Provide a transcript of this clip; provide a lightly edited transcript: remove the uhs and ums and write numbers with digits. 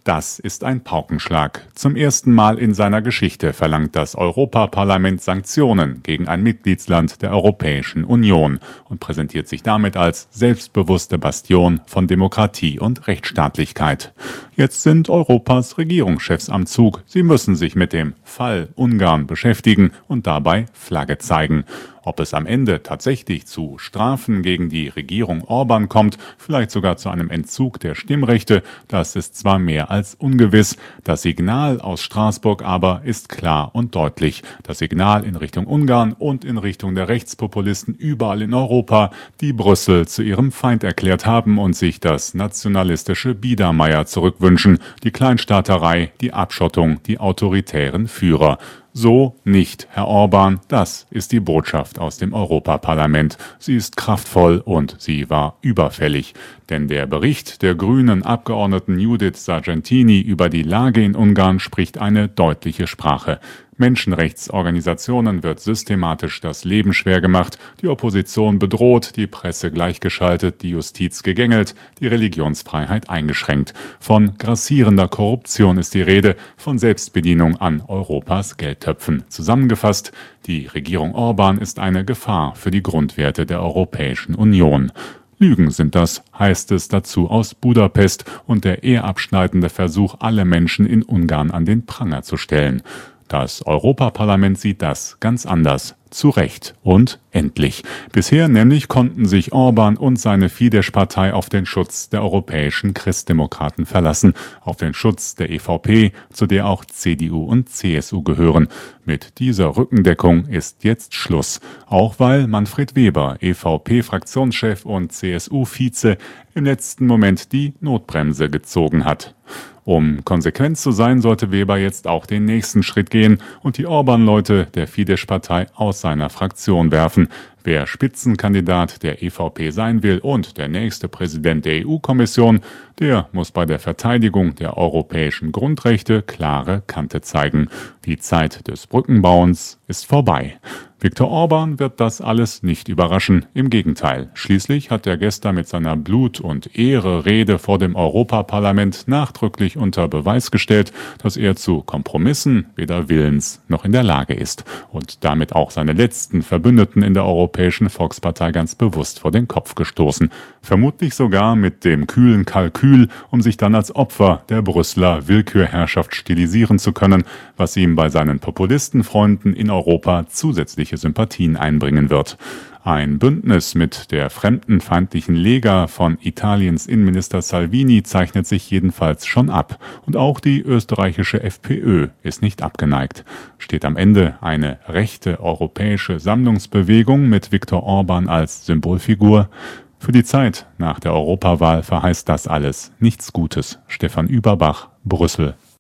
Das ist ein Paukenschlag. Zum ersten Mal in seiner Geschichte verlangt das Europaparlament Sanktionen gegen ein Mitgliedsland der Europäischen Union und präsentiert sich damit als selbstbewusste Bastion von Demokratie und Rechtsstaatlichkeit. Jetzt sind Europas Regierungschefs am Zug. Sie müssen sich mit dem Fall Ungarn beschäftigen und dabei Flagge zeigen. Ob es am Ende tatsächlich zu Strafen gegen die Regierung Orban kommt, vielleicht sogar zu einem Entzug der Stimmrechte, das ist zwar mehr als ungewiss. Das Signal aus Straßburg aber ist klar und deutlich. Das Signal in Richtung Ungarn und in Richtung der Rechtspopulisten überall in Europa, die Brüssel zu ihrem Feind erklärt haben und sich das nationalistische Biedermeier zurückwünschen, die Kleinstaaterei, die Abschottung, die autoritären Führer. So nicht, Herr Orban, das ist die Botschaft aus dem Europaparlament. Sie ist kraftvoll und sie war überfällig. Denn der Bericht der grünen Abgeordneten Judith Sargentini über die Lage in Ungarn spricht eine deutliche Sprache. Menschenrechtsorganisationen wird systematisch das Leben schwer gemacht, die Opposition bedroht, die Presse gleichgeschaltet, die Justiz gegängelt, die Religionsfreiheit eingeschränkt. Von grassierender Korruption ist die Rede, von Selbstbedienung an Europas Geldtöpfen. Zusammengefasst, die Regierung Orban ist eine Gefahr für die Grundwerte der Europäischen Union. Lügen sind das, heißt es dazu aus Budapest und der eher abschneidende Versuch, alle Menschen in Ungarn an den Pranger zu stellen. Das Europaparlament sieht das ganz anders. Zu Recht und endlich. Bisher nämlich konnten sich Orban und seine Fidesz-Partei auf den Schutz der europäischen Christdemokraten verlassen, auf den Schutz der EVP, zu der auch CDU und CSU gehören. Mit dieser Rückendeckung ist jetzt Schluss, auch weil Manfred Weber, EVP-Fraktionschef und CSU-Vize, im letzten Moment die Notbremse gezogen hat. Um konsequent zu sein, sollte Weber jetzt auch den nächsten Schritt gehen und die Orban-Leute der Fidesz-Partei aus seiner Fraktion werfen. Wer Spitzenkandidat der EVP sein will und der nächste Präsident der EU-Kommission, der muss bei der Verteidigung der europäischen Grundrechte klare Kante zeigen. Die Zeit des Brückenbauens ist vorbei. Viktor Orban wird das alles nicht überraschen. Im Gegenteil. Schließlich hat er gestern mit seiner Blut- und Ehre-Rede vor dem Europaparlament nachdrücklich unter Beweis gestellt, dass er zu Kompromissen weder willens noch in der Lage ist und damit auch seine letzten Verbündeten in der Europäischen Volkspartei ganz bewusst vor den Kopf gestoßen. Vermutlich sogar mit dem kühlen Kalkül, um sich dann als Opfer der Brüsseler Willkürherrschaft stilisieren zu können, was ihm bei seinen Populistenfreunden in Europa zusätzliche Sympathien einbringen wird. Ein Bündnis mit der fremdenfeindlichen Lega von Italiens Innenminister Salvini zeichnet sich jedenfalls schon ab. Und auch die österreichische FPÖ ist nicht abgeneigt. Steht am Ende eine rechte europäische Sammlungsbewegung mit Viktor Orban als Symbolfigur? Für die Zeit nach der Europawahl verheißt das alles nichts Gutes. Stefan Überbach, Brüssel.